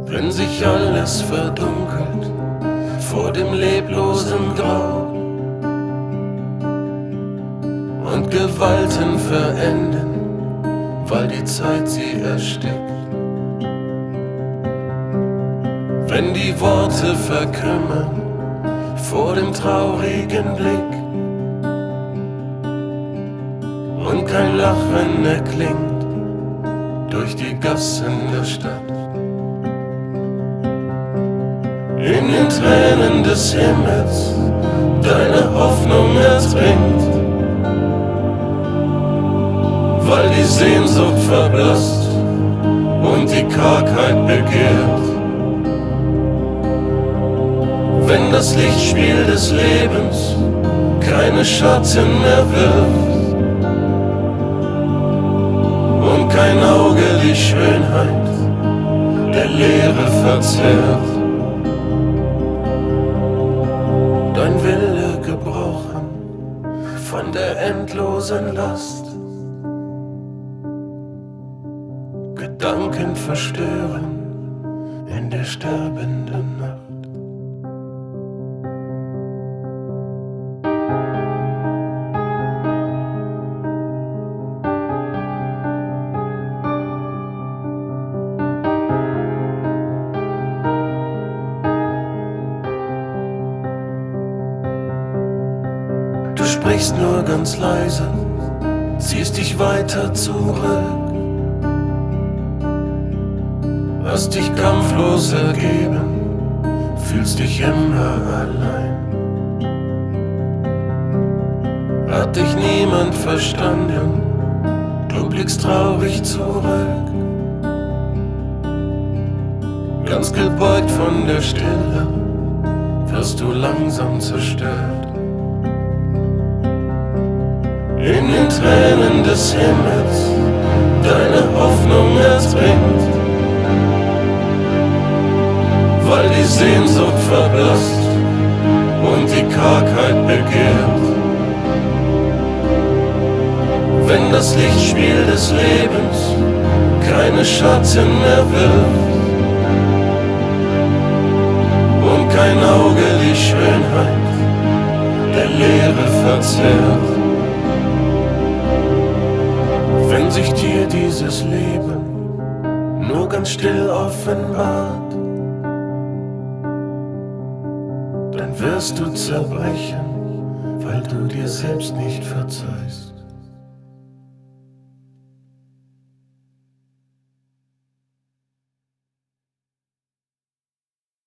Wenn sich alles verdunkelt vor dem leblosen Grau und Gewalten verenden, weil die Zeit sie erstickt. Wenn die Worte verkümmern vor dem traurigen Blick und kein Lachen erklingt durch die Gassen der Stadt. In den Tränen des Himmels deine Hoffnung ertrinkt, weil die Sehnsucht verblasst und die Kargheit begehrt. Wenn das Lichtspiel des Lebens keine Schatten mehr wirft und kein Auge die Schönheit der Leere verzerrt, dein Wille gebrochen von der endlosen Last, Gedanken verstören in der sterbenden Nacht. Du sprichst nur ganz leise, ziehst dich weiter zurück, hast dich kampflos ergeben, fühlst dich immer allein. Hat dich niemand verstanden, du blickst traurig zurück, ganz gebeugt von der Stille, wirst du langsam zerstört. In den Tränen des Himmels deine Hoffnung ertrinkt, weil die Sehnsucht verblasst und die Kargheit begehrt. Wenn das Lichtspiel des Lebens keine Schatten mehr wirft und kein Auge die Schönheit der Leere verzerrt. Wenn sich dir dieses Leben nur ganz still offenbart, dann wirst du zerbrechen, weil du dir selbst nicht verzeihst.